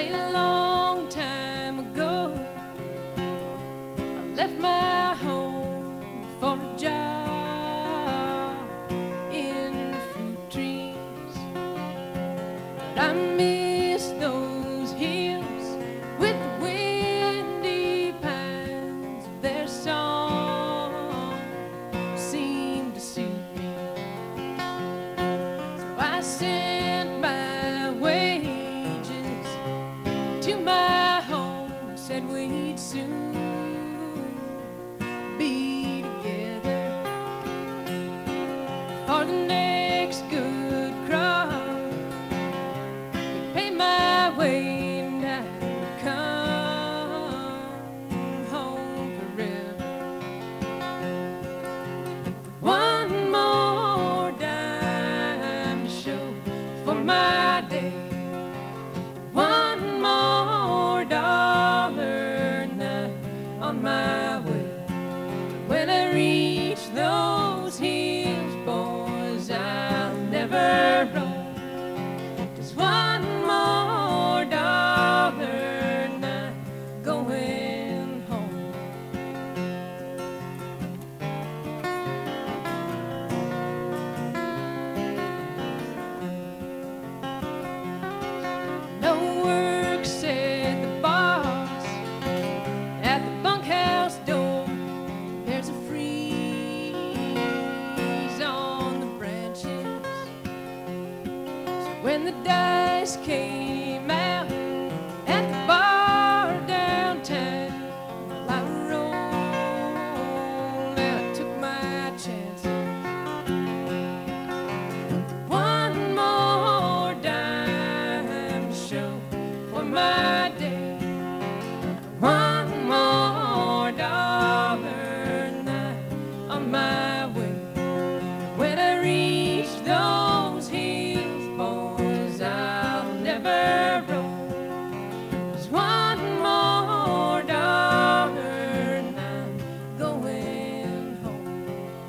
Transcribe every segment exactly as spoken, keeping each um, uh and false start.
A long time ago, I left my home for a job in the fruit trees. But I miss those hills with the windy pines. Their song seemed to suit me, so I sent my wages to my home, said we'd soon be together for the next good crop. Would pay my way and I would come home forever. One more dime to show for my day. One more dollar and I'm on my way. When I reach those hills, boys, I'll never roam. Just one more dollar and I'm going home. No work, said the boss at the bunkhouse door. There's a freeze on the branches. So when the dice came out at the bar downtown, well, I rolled and I took my chances. One more dime to show for my day. One more dollar and I'm on my way. When I reach those hills, boys, I'll never roam. Just one more dollar and I'm going home.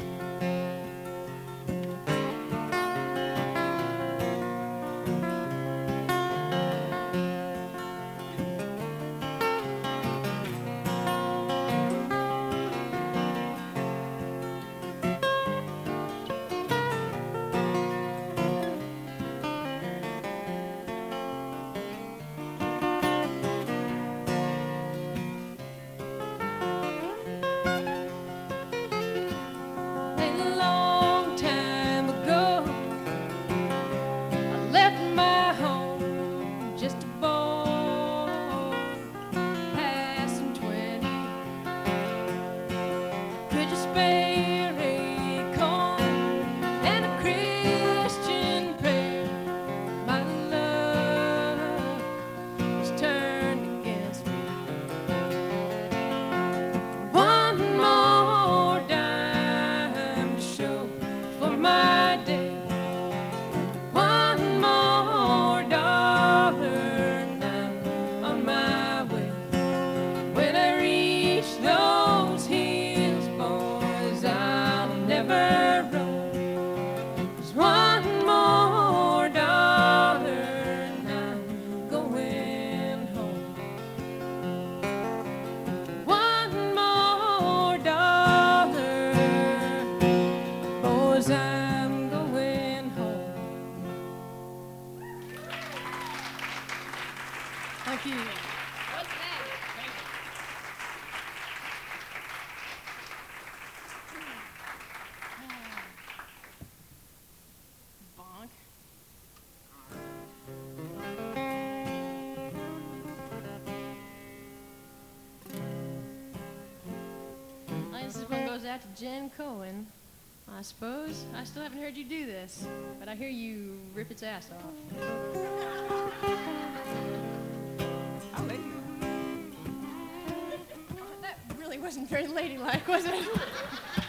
A long time ago, I left my home just a boy, passing twenty. Could you spare a coin and a Christian prayer? My luck was turned against me. One more dime to show for my day. One more dollar and I'm on my way. When I reach those hills, boys, I'll never roam. Just one more dollar and I'm going home. One more dollar, boys, I'm going home. Thank you. What's that? Bonk. Uh, This is one goes out to Jen Cohen. I suppose I still haven't heard you do this, but I hear you rip its ass off. That really wasn't very ladylike, was it?